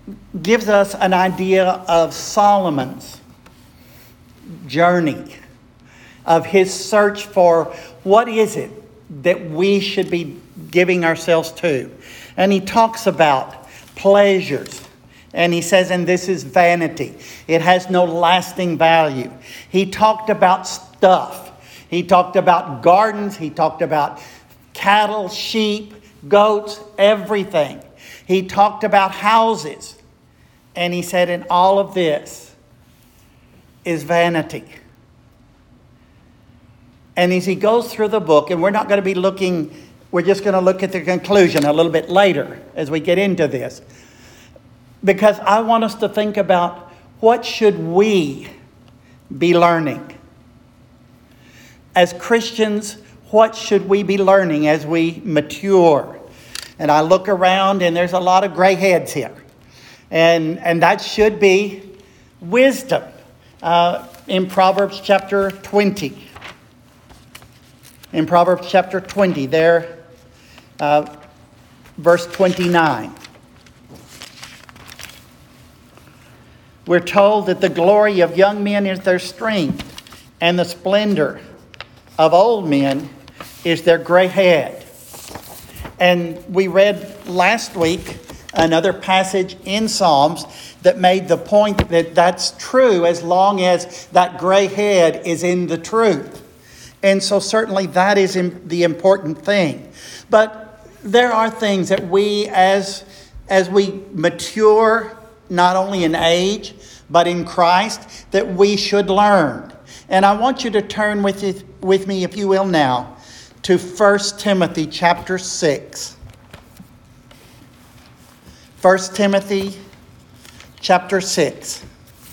gives us an idea of Solomon's journey, of his search for what is it that we should be giving ourselves to. And he talks about pleasures. And he says, and this is vanity. It has no lasting value. He talked about stuff. He talked about gardens. He talked about cattle, sheep, goats, everything. He talked about houses. And he said, and all of this is vanity. And as he goes through the book, and we're not going to be looking, we're just going to look at the conclusion a little bit later as we get into this. Because I want us to think about what should we be learning. As Christians, what should we be learning as we mature? And I look around and there's a lot of gray heads here. And that should be wisdom. In Proverbs chapter 20. In Proverbs chapter 20, there, verse 29. We're told that the glory of young men is their strength, and the splendor of old men is their gray head. And we read last week another passage in Psalms that made the point that that's true as long as that gray head is in the truth. And so certainly that is the important thing. But there are things that we, as we mature, not only in age, but in Christ, that we should learn. And I want you to turn with me, if you will now, to 1 Timothy chapter 6. 1 Timothy chapter 6.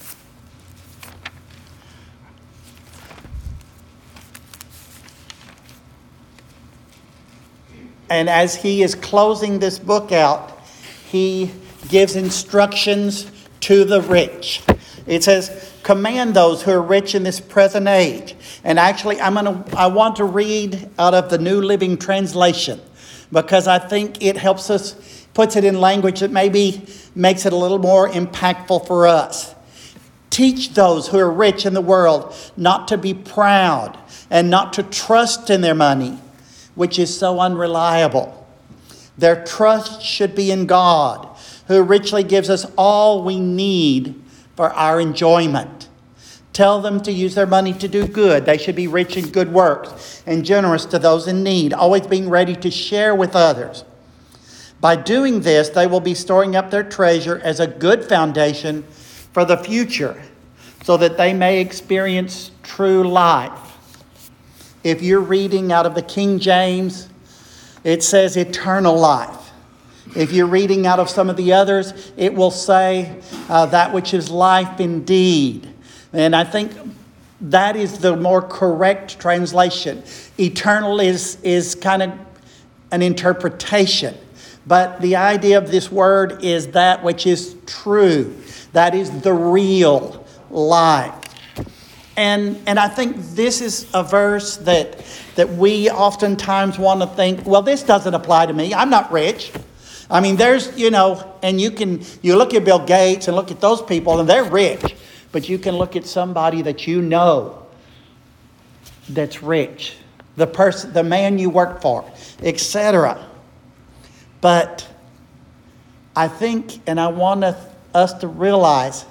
And as he is closing this book out, he gives instructions to the rich. It says, command those who are rich in this present age. And actually, I want to read out of the New Living Translation, because I think it helps us, puts it in language that maybe makes it a little more impactful for us. Teach those who are rich in the world not to be proud and not to trust in their money, which is so unreliable. Their trust should be in God, who richly gives us all we need for our enjoyment. Tell them to use their money to do good. They should be rich in good works and generous to those in need, always being ready to share with others. By doing this, they will be storing up their treasure as a good foundation for the future, so that they may experience true life. If you're reading out of the King James, it says eternal life. If you're reading out of some of the others, it will say that which is life indeed. And I think that is the more correct translation. Eternal is kind of an interpretation. But the idea of this word is that which is true. That is the real life. And I think this is a verse that we oftentimes want to think, well, this doesn't apply to me. I'm not rich. I mean, there's, and you look at Bill Gates and look at those people and they're rich. But you can look at somebody that you know that's rich. The man you work for, etc. But I think, and I want us to realize,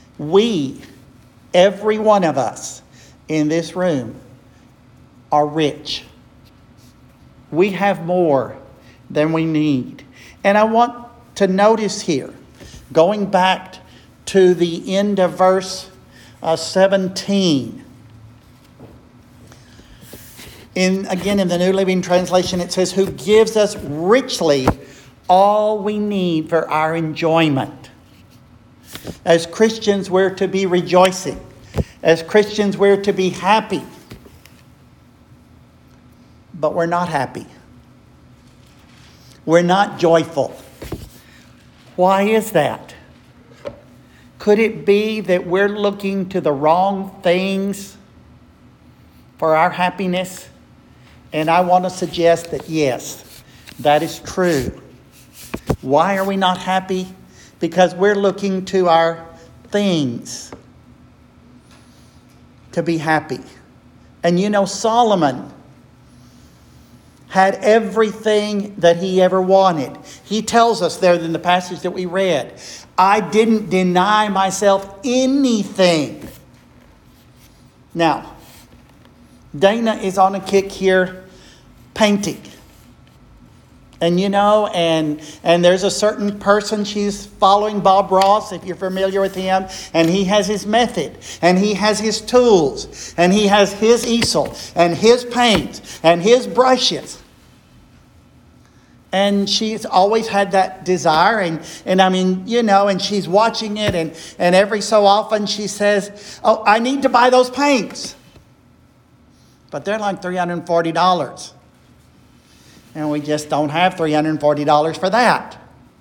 every one of us in this room are rich. We have more than we need. And I want to notice here, going back to the end of verse 17. Again, in the New Living Translation, it says, who gives us richly all we need for our enjoyment. As Christians, we're to be rejoicing. As Christians, we're to be happy. But we're not happy. We're not joyful. Why is that? Could it be that we're looking to the wrong things for our happiness? And I want to suggest that yes, that is true. Why are we not happy? because we're looking to our things to be happy. And you know, Solomon had everything that he ever wanted. He tells us there in the passage that we read, I didn't deny myself anything. Now, Dana is on a kick here painting. And you know, and there's a certain person, she's following, Bob Ross, if you're familiar with him, and he has his method, and he has his tools, and he has his easel, and his paints, and his brushes. And she's always had that desire, and I mean, you know, and she's watching it, and every so often she says, oh, I need to buy those paints. But they're like $340. And we just don't have $340 for that.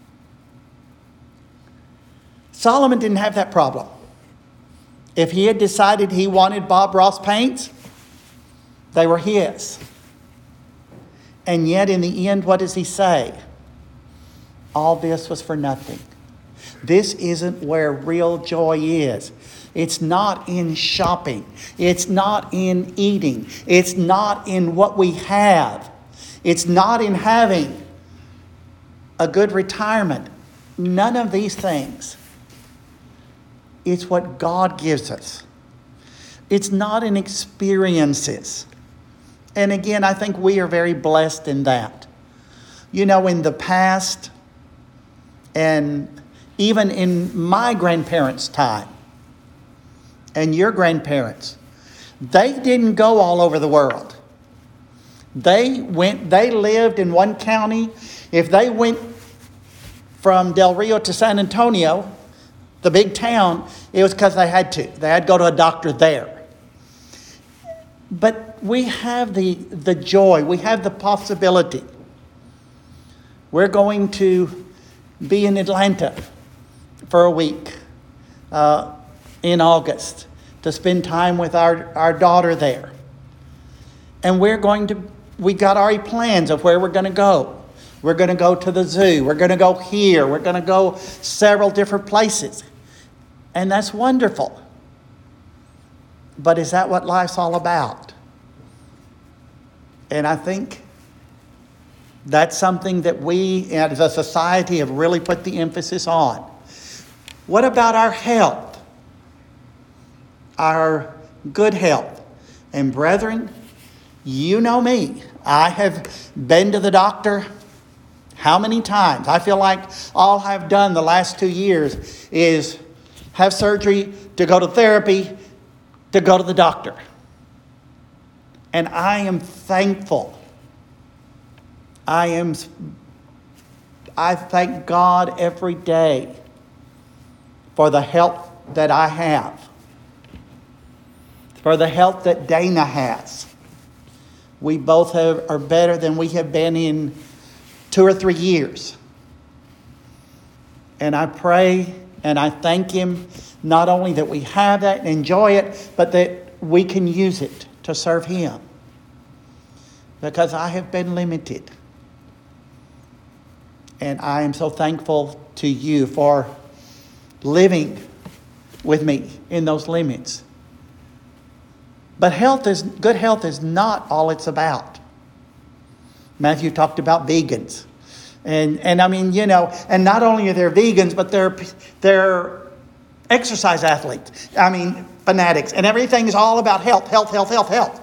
Solomon didn't have that problem. If he had decided he wanted Bob Ross paints, they were his. And yet in the end, what does he say? All this was for nothing. This isn't where real joy is. It's not in shopping. It's not in eating. It's not in what we have. It's not in having a good retirement. None of these things. It's what God gives us. It's not in experiences. And again, I think we are very blessed in that. You know, in the past, and even in my grandparents' time, and your grandparents, they didn't go all over the world. They lived in one county. If they went from Del Rio to San Antonio, the big town, it was because they had to. They had to go to a doctor there. But we have the joy. We have the possibility. We're going to be in Atlanta for a week in August to spend time with our daughter there. And we got already plans of where we're going to go. We're going to go to the zoo. We're going to go here. We're going to go several different places. And that's wonderful. But is that what life's all about? And I think that's something that we as a society have really put the emphasis on. What about our health? Our good health. And brethren, you know me. I have been to the doctor how many times? I feel like all I've done the last 2 years is have surgery, to go to therapy, to go to the doctor. And I am thankful. I thank God every day for the health that I have. For the health that Dana has. We both are better than we have been in 2 or 3 years. And I pray and I thank Him not only that we have that and enjoy it, but that we can use it to serve Him. Because I have been limited. And I am so thankful to you for living with me in those limits. But good health is not all it's about. Matthew talked about vegans. And I mean, you know, and not only are there vegans, but they're exercise athletes. I mean, fanatics. And everything is all about health, health, health, health, health.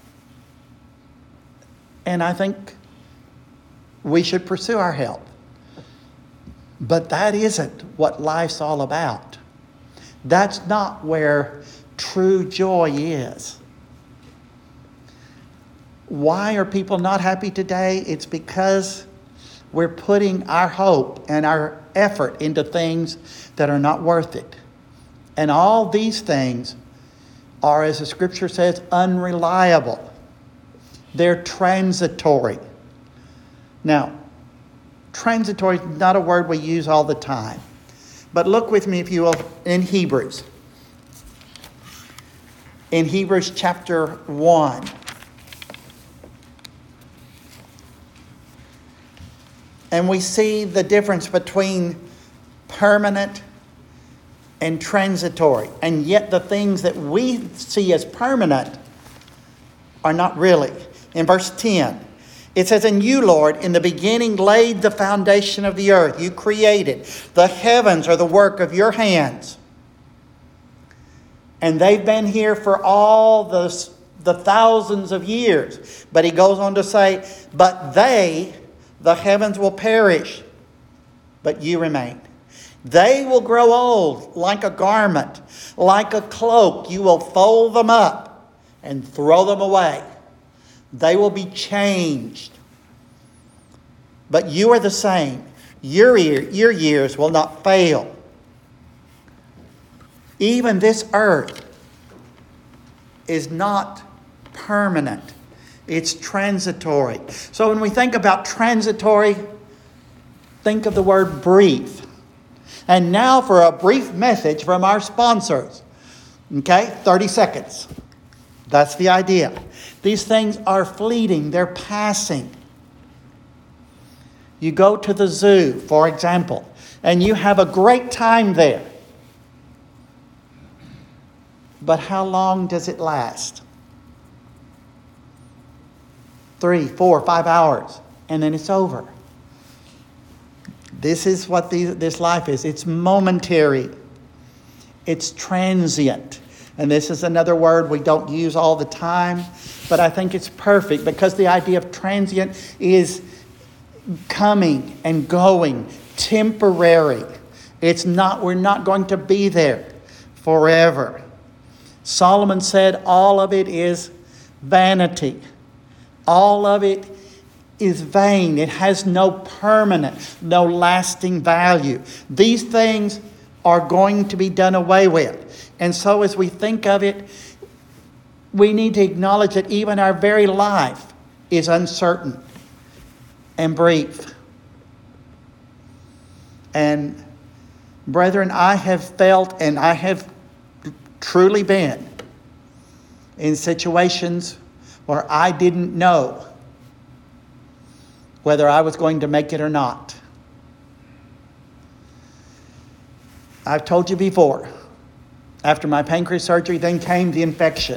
And I think we should pursue our health. But that isn't what life's all about. That's not where true joy is. Why are people not happy today? It's because we're putting our hope and our effort into things that are not worth it. And all these things are, as the scripture says, unreliable. They're transitory. Now, transitory is not a word we use all the time. But look with me, if you will, in Hebrews. In Hebrews chapter 1. And we see the difference between permanent and transitory. And yet the things that we see as permanent are not really. In verse 10, it says, "And you, Lord, in the beginning laid the foundation of the earth. You created. The heavens are the work of your hands." And they've been here for all the thousands of years. But he goes on to say, "But they, the heavens, will perish, but you remain. They will grow old like a garment, like a cloak. You will fold them up and throw them away. They will be changed. But you are the same. Your years will not fail." Even this earth is not permanent. It's transitory. So when we think about transitory, think of the word brief. And now for a brief message from our sponsors. Okay, 30 seconds. That's the idea. These things are fleeting. They're passing. You go to the zoo, for example, and you have a great time there. But how long does it last? 3, 4, 5 hours, and then it's over. This is what this life is. It's momentary. It's transient. And this is another word we don't use all the time, but I think it's perfect because the idea of transient is coming and going, temporary. We're not going to be there forever. Solomon said all of it is vanity. All of it is vain. It has no permanent, no lasting value. These things are going to be done away with. And so as we think of it, we need to acknowledge that even our very life is uncertain and brief. And brethren, I have felt and I have truly been in situations where I didn't know whether I was going to make it or not. I've told you before, after my pancreas surgery, then came the infection.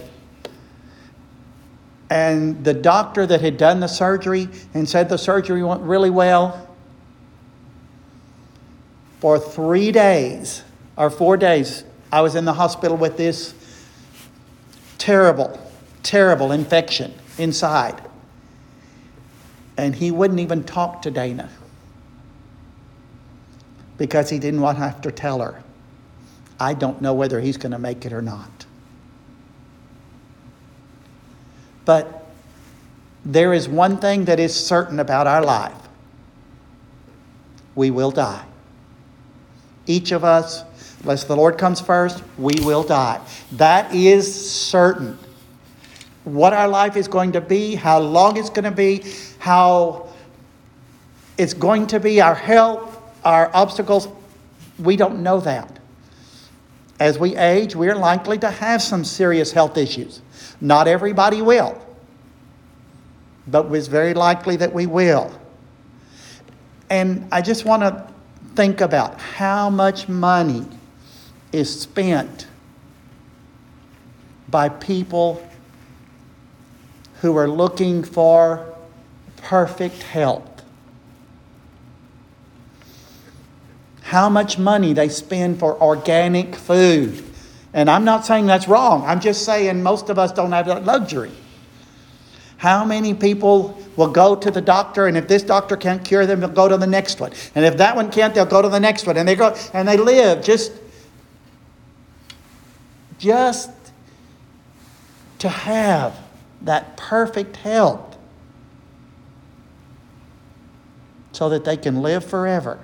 And the doctor that had done the surgery and said the surgery went really well, for 3 days or 4 days, I was in the hospital with this terrible, terrible infection inside. And he wouldn't even talk to Dana because he didn't want to have to tell her, I don't know whether he's going to make it or not. But there is one thing that is certain about our life. We will die. Each of us, unless the Lord comes first, we will die. That is certain. What our life is going to be, how long it's going to be, how it's going to be, our health, our obstacles, we don't know that. As we age, we're likely to have some serious health issues. Not everybody will, but it's very likely that we will. And I just want to think about how much money is spent by people who are looking for perfect health. How much money they spend for organic food. And I'm not saying that's wrong. I'm just saying most of us don't have that luxury. How many people will go to the doctor, and if this doctor can't cure them, they'll go to the next one. And if that one can't, they'll go to the next one. And they go and they live just to have that perfect health so that they can live forever.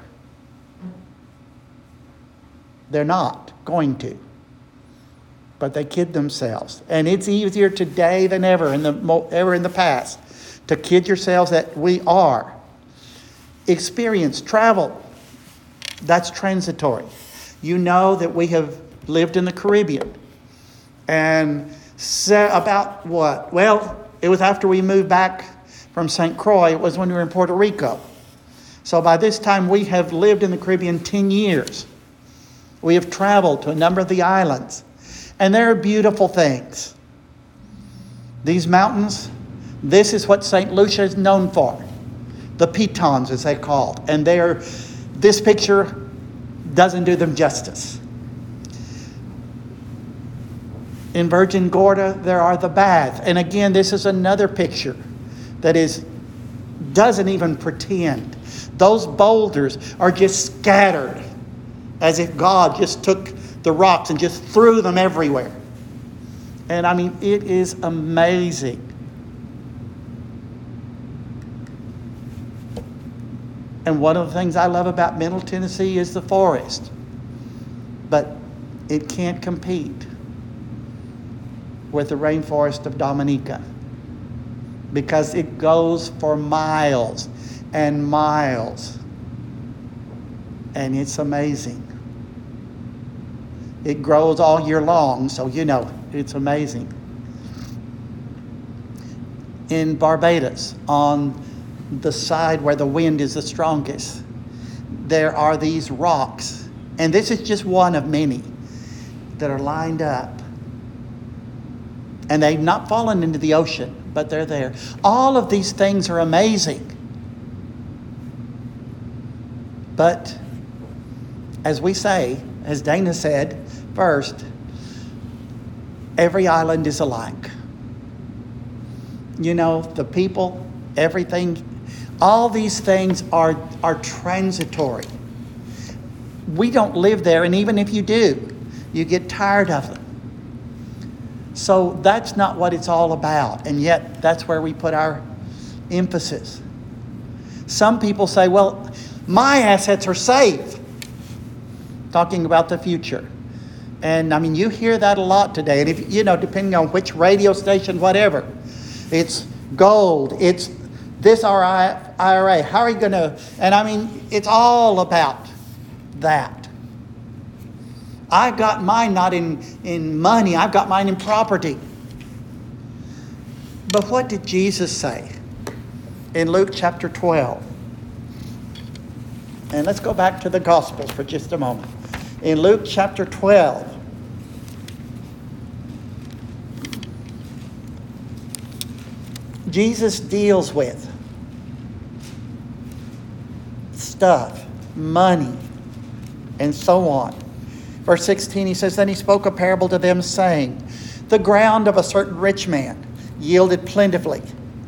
They're not going to. But they kid themselves. And it's easier today than ever in the past to kid yourselves that we are. Experience, travel, that's transitory. You know that we have lived in the Caribbean. And about what? Well, it was after we moved back from St. Croix. It was when we were in Puerto Rico. So by this time we have lived in the Caribbean 10 years. We have traveled to a number of the islands. And there are beautiful things. These mountains, this is what St. Lucia is known for. The pitons, as they're called. And this picture doesn't do them justice. In Virgin Gorda, there are the baths. And again, this is another picture that doesn't even pretend. Those boulders are just scattered as if God just took the rocks and just threw them everywhere. And I mean, it is amazing. And one of the things I love about Middle Tennessee is the forest. But it can't compete with the rainforest of Dominica, because it goes for miles and miles. And it's amazing. It grows all year long, so it's amazing. In Barbados, on the side where the wind is the strongest, there are these rocks. And this is just one of many that are lined up. And they've not fallen into the ocean, but they're there. All of these things are amazing. But as we say, as Dana said first, every island is alike. The people, everything, all these things are transitory. We don't live there, and even if you do, you get tired of them. So that's not what it's all about, and yet that's where we put our emphasis. Some people say, well, my assets are safe, talking about the future. And I mean, you hear that a lot today. And if depending on which radio station, whatever, it's gold, it's this IRA. How are you going to? And I mean, it's all about that. I got mine not in money. I've got mine in property. But what did Jesus say in Luke chapter 12? And let's go back to the Gospels for just a moment. In Luke chapter 12, Jesus deals with stuff, money, and so on. Verse 16, he says, then he spoke a parable to them, saying, the ground of a certain rich man yielded plentifully.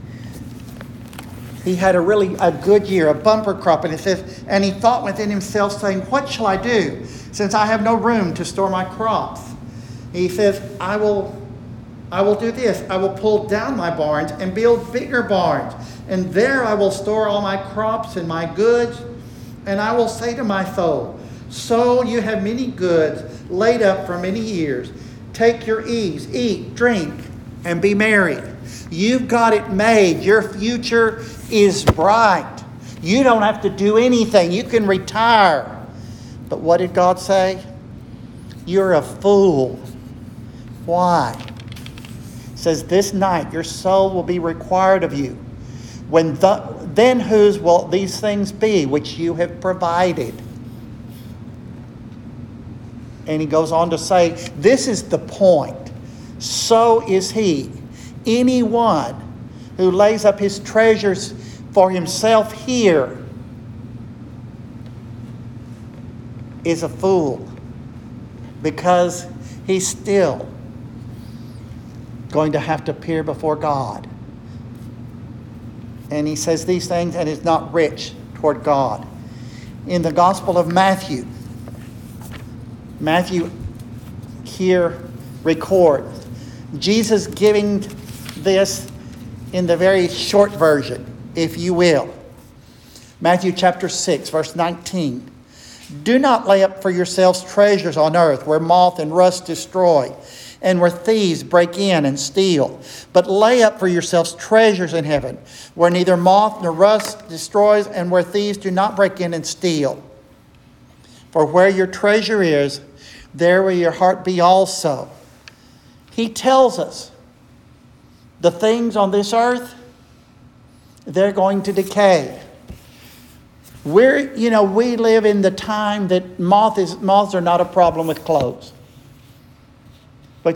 He had a good year, a bumper crop. And it says, and he thought within himself, saying, what shall I do, since I have no room to store my crops? He says, I will do this. I will pull down my barns and build bigger barns. And there I will store all my crops and my goods. And I will say to my soul, so you have many goods laid up for many years. Take your ease, eat, drink, and be merry. You've got it made. Your future is bright. You don't have to do anything. You can retire. But what did God say? You're a fool. Why? It says, this night your soul will be required of you. Then whose will these things be which you have provided? And he goes on to say, this is the point. So is he. Anyone who lays up his treasures for himself here is a fool, because he's still going to have to appear before God. And he says these things and is not rich toward God. In the Gospel of Matthew here records Jesus giving this in the very short version, if you will. Matthew chapter 6, verse 19. Do not lay up for yourselves treasures on earth, where moth and rust destroy, and where thieves break in and steal. But lay up for yourselves treasures in heaven, where neither moth nor rust destroys, and where thieves do not break in and steal. For where your treasure is, there will your heart be also. He tells us the things on this earth, they're going to decay. We live in the time that moths are not a problem with clothes. But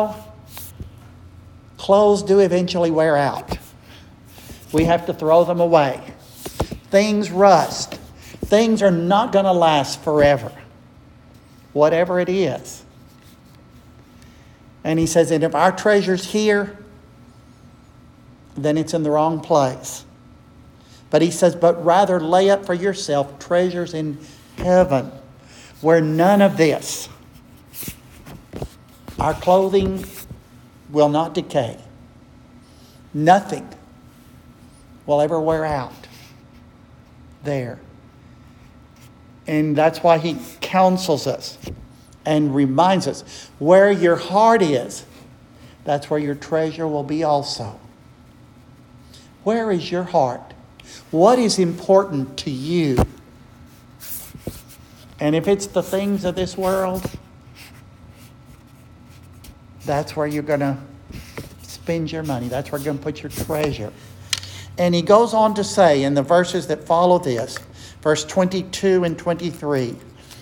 clothes do eventually wear out. We have to throw them away. Things rust. Things are not going to last forever. Whatever it is. And he says, and if our treasure's here, then it's in the wrong place. But he says, but rather lay up for yourself treasures in heaven, where none of this, our clothing will not decay. Nothing will ever wear out there. And that's why he counsels us and reminds us, where your heart is, that's where your treasure will be also. Where is your heart? What is important to you? And if it's the things of this world, that's where you're going to spend your money. That's where you're going to put your treasure. And he goes on to say in the verses that follow this, verse 22 and 23,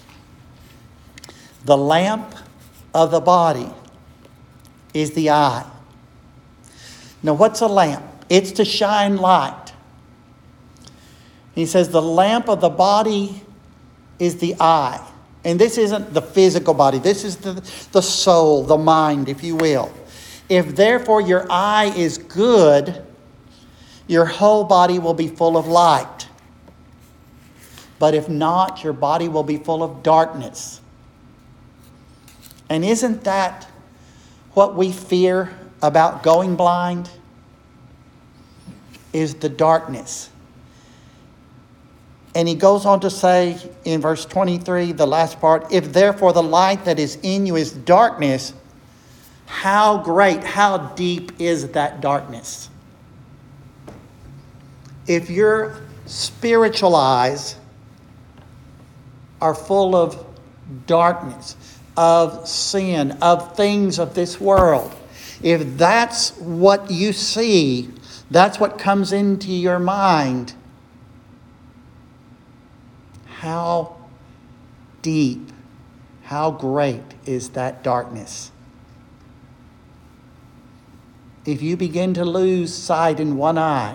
the lamp of the body is the eye. Now, what's a lamp? It's to shine light. He says the lamp of the body is the eye. And this isn't the physical body. This is the soul, the mind, if you will. If therefore your eye is good, your whole body will be full of light. But if not, your body will be full of darkness. And isn't that what we fear about going blind? Is the darkness. And he goes on to say in verse 23, the last part, if therefore the light that is in you is darkness, how great, how deep is that darkness? If your spiritual eyes are full of darkness, of sin, of things of this world, if that's what you see, that's what comes into your mind, how deep, how great is that darkness? If you begin to lose sight in one eye,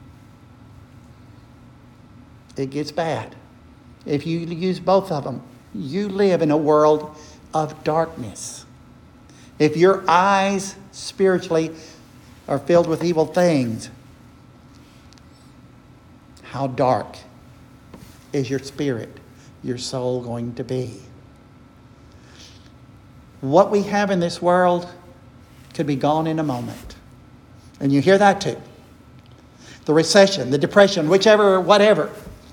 it gets bad. If you use both of them, you live in a world of darkness. If your eyes spiritually are filled with evil things, how dark is your spirit, your soul going to be? What we have in this world could be gone in a moment. And you hear that too. The recession, the depression, whichever, whatever.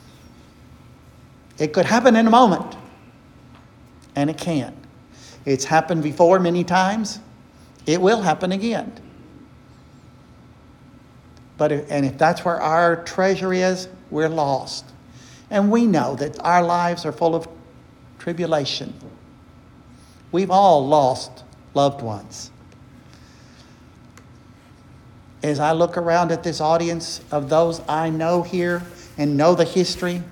It could happen in a moment. And it can. It's happened before many times. It will happen again. If that's where our treasure is, we're lost. And we know that our lives are full of tribulation. We've all lost loved ones. As I look around at this audience of those I know here and know the history,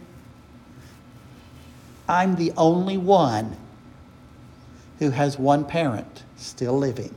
I'm the only one who has one parent still living.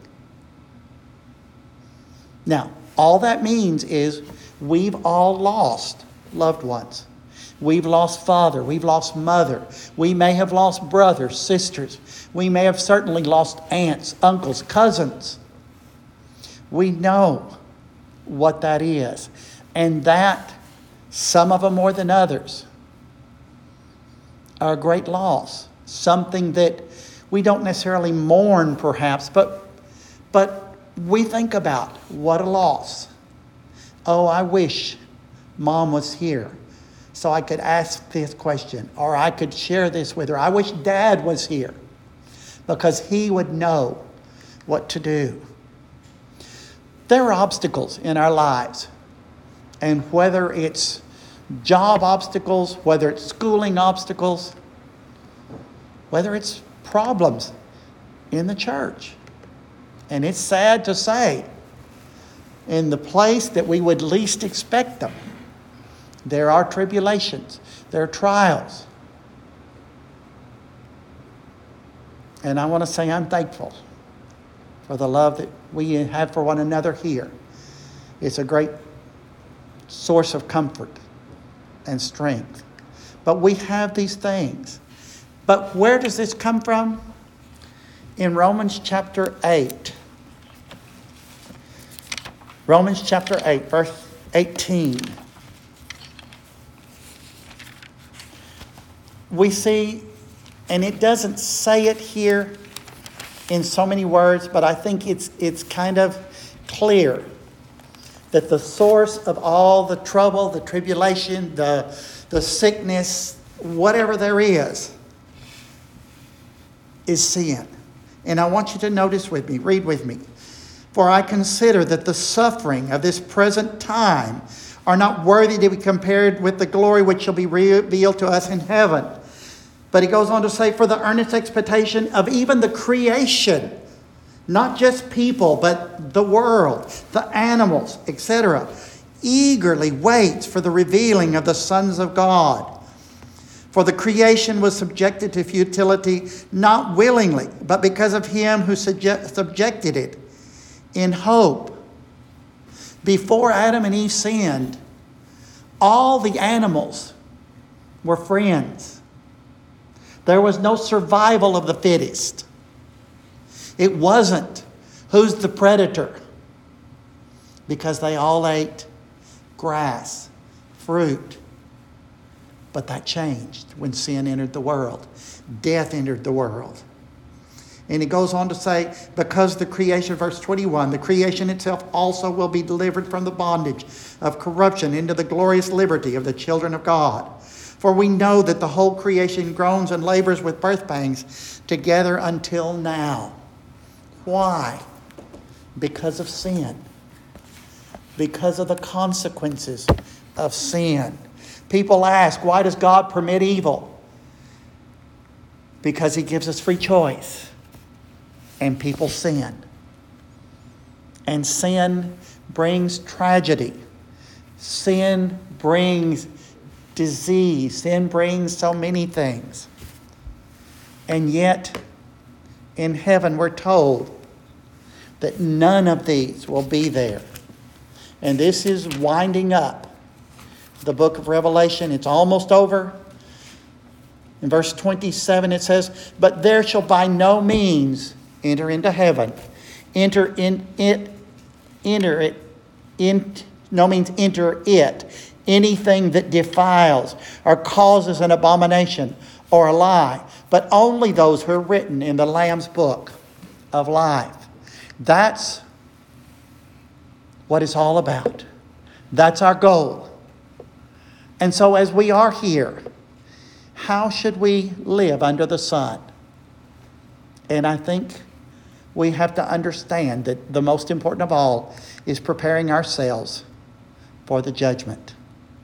Now, all that means is we've all lost loved ones. We've lost father. We've lost mother. We may have lost brothers, sisters. We may have certainly lost aunts, uncles, cousins. We know what that is. And that, some of them more than others, are a great loss. Something that we don't necessarily mourn perhaps, but we think about what a loss. Oh, I wish Mom was here so I could ask this question, or I could share this with her. I wish Dad was here because he would know what to do. There are obstacles in our lives, and whether it's job obstacles, whether it's schooling obstacles, whether it's problems in the church. And it's sad to say, in the place that we would least expect them, there are tribulations. There are trials. And I want to say I'm thankful for the love that we have for one another here. It's a great source of comfort and strength. But we have these things. But where does this come from? In Romans chapter 8. Romans chapter 8, verse 18. We see, and it doesn't say it here in so many words, but I think it's kind of clear that the source of all the trouble, the tribulation, the sickness, whatever there is sin. And I want you to notice with me, read with me. For I consider that the suffering of this present time are not worthy to be compared with the glory which shall be revealed to us in heaven. But he goes on to say, for the earnest expectation of even the creation, not just people, but the world, the animals, etc., eagerly waits for the revealing of the sons of God. For the creation was subjected to futility, not willingly, but because of him who subjected it, in hope. Before Adam and Eve sinned, all the animals were friends. There was no survival of the fittest. It wasn't who's the predator, because they all ate grass, fruit. But that changed when sin entered the world. Death entered the world. And he goes on to say, because the creation, verse 21, the creation itself also will be delivered from the bondage of corruption into the glorious liberty of the children of God. For we know that the whole creation groans and labors with birth pangs together until now. Why? Because of sin. Because of the consequences of sin. People ask, why does God permit evil? Because he gives us free choice. And people sin. And sin brings tragedy. Sin brings disease. Sin brings so many things. And yet, in heaven, we're told that none of these will be there. And this is winding up the book of Revelation. It's almost over. In verse 27 it says, but there shall by no means enter into heaven. Enter it. Anything that defiles or causes an abomination or a lie, but only those who are written in the Lamb's book of life. That's what it's all about. That's our goal. And so as we are here, how should we live under the sun? And I think we have to understand that the most important of all is preparing ourselves for the judgment.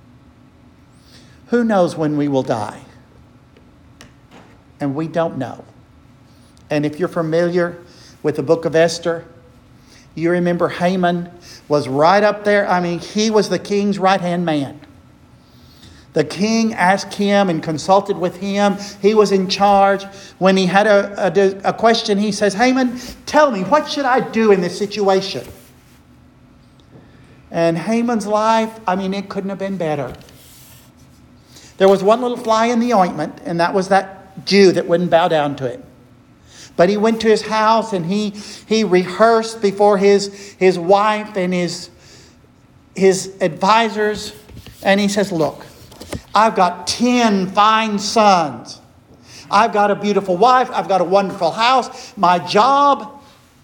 Who knows when we will die? And we don't know. And if you're familiar with the book of Esther, you remember Haman was right up there. I mean, he was the king's right-hand man. The king asked him and consulted with him. He was in charge. When he had a question, he says, Haman, tell me, what should I do in this situation? And Haman's life, I mean, it couldn't have been better. There was one little fly in the ointment, and that was that Jew that wouldn't bow down to it. But he went to his house and he rehearsed before his wife and his advisors. And he says, look, I've got 10 fine sons. I've got a beautiful wife. I've got a wonderful house. My job,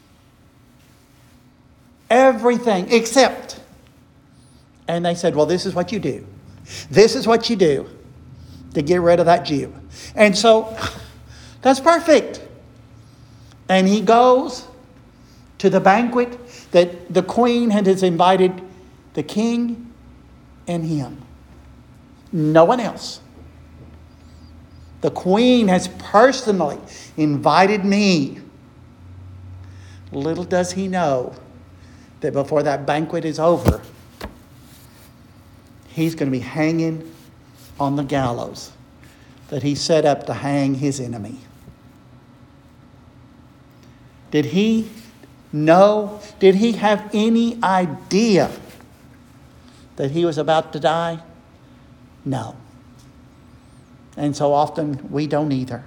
everything except. And they said, well, this is what you do. This is what you do to get rid of that Jew. And so that's perfect. And he goes to the banquet that the queen has invited the king and him. No one else. The queen has personally invited me. Little does he know that before that banquet is over, he's going to be hanging on the gallows that he set up to hang his enemy. Did he know? Did he have any idea that he was about to die? No. And so often we don't either.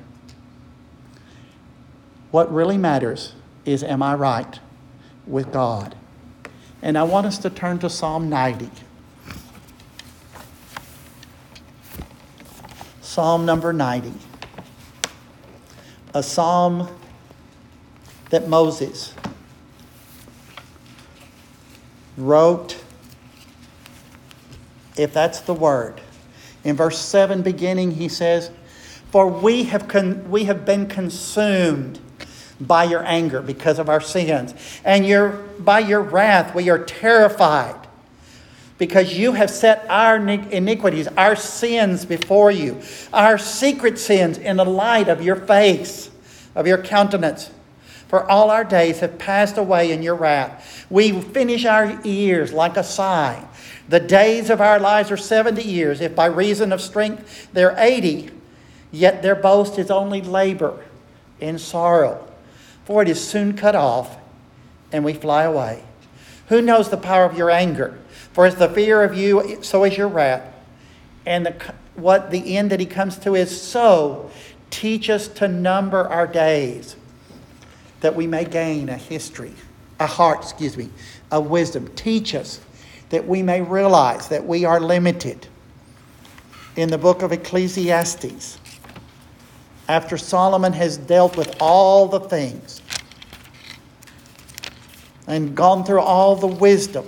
What really matters is, am I right with God? And I want us to turn to Psalm 90. Psalm number 90. A psalm that Moses wrote, if that's the word. In verse 7 beginning, he says, "For we have been consumed by your anger because of our sins. And by your wrath we are terrified, because you have set our iniquities, our sins before you, our secret sins in the light of your face, of your countenance. For all our days have passed away in your wrath. We finish our years like a sigh. The days of our lives are 70 years. If by reason of strength they're 80, yet their boast is only labor and sorrow. For it is soon cut off, and we fly away. Who knows the power of your anger? For as the fear of you, so is your wrath. And what the end that he comes to is, so teach us to number our days, that we may gain a heart of wisdom. Teach us that we may realize that we are limited. In the book of Ecclesiastes, after Solomon has dealt with all the things and gone through all the wisdom,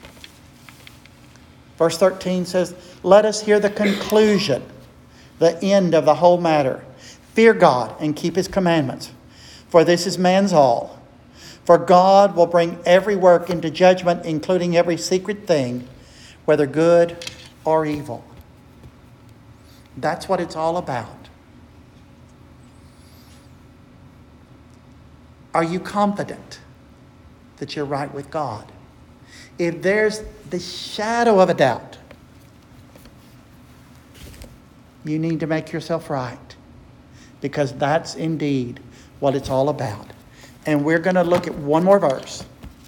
verse 13 says, "Let us hear the conclusion, the end of the whole matter. Fear God and keep his commandments, for this is man's all. For God will bring every work into judgment, including every secret thing, whether good or evil." That's what it's all about. Are you confident that you're right with God? If there's the shadow of a doubt, you need to make yourself right, because that's indeed what it's all about. And we're going to look at one more verse.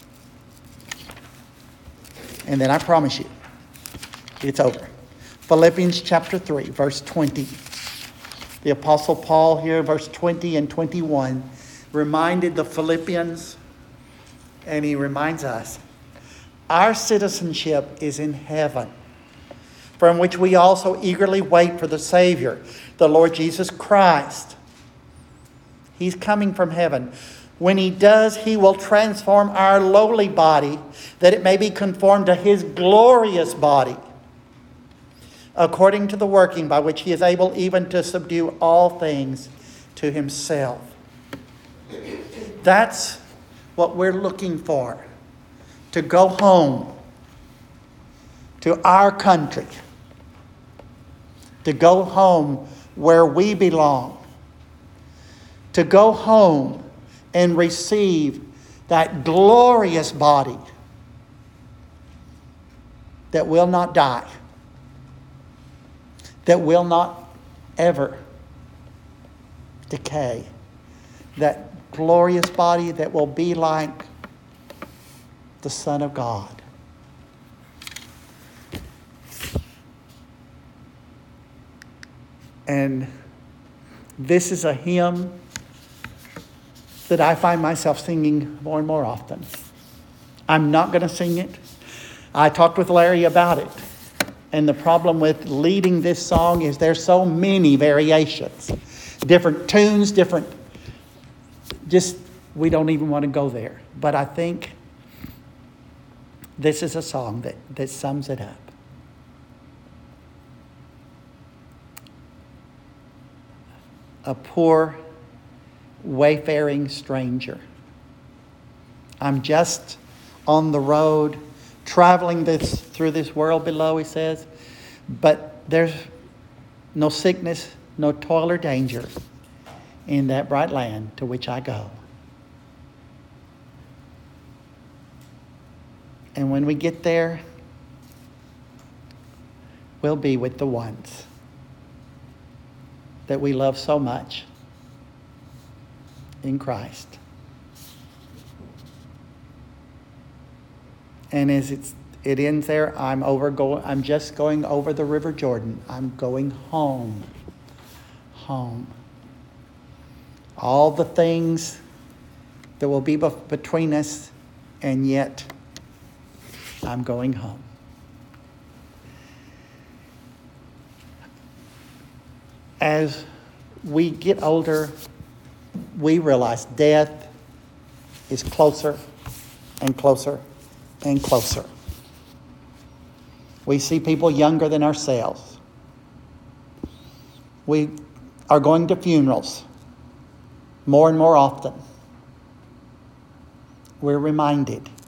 And then I promise you, it's over. Philippians chapter 3, verse 20. The Apostle Paul here, verse 20 and 21, reminded the Philippians, and he reminds us, our citizenship is in heaven, from which we also eagerly wait for the Savior, the Lord Jesus Christ. He's coming from heaven. When he does, he will transform our lowly body, that it may be conformed to his glorious body, according to the working by which he is able even to subdue all things to himself. That's what we're looking for. To go home to our country. To go home where we belong. To go home and receive that glorious body that will not die. That will not ever decay. That glorious body that will be like the Son of God. And this is a hymn that I find myself singing more and more often. I'm not going to sing it. I talked with Larry about it. And the problem with leading this song is there's so many variations. Different tunes, we don't even want to go there. But I think this is a song that sums it up. A poor wayfaring stranger. I'm just on the road, traveling through this world below, he says, but there's no sickness, no toil or danger in that bright land to which I go. And when we get there, we'll be with the ones that we love so much in Christ. And as it ends there, I'm just going over the River Jordan. I'm going home. Home. All the things that will be between us, and yet I'm going home. As we get older, we realize death is closer and closer and closer. We see people younger than ourselves. We are going to funerals more and more often. We're reminded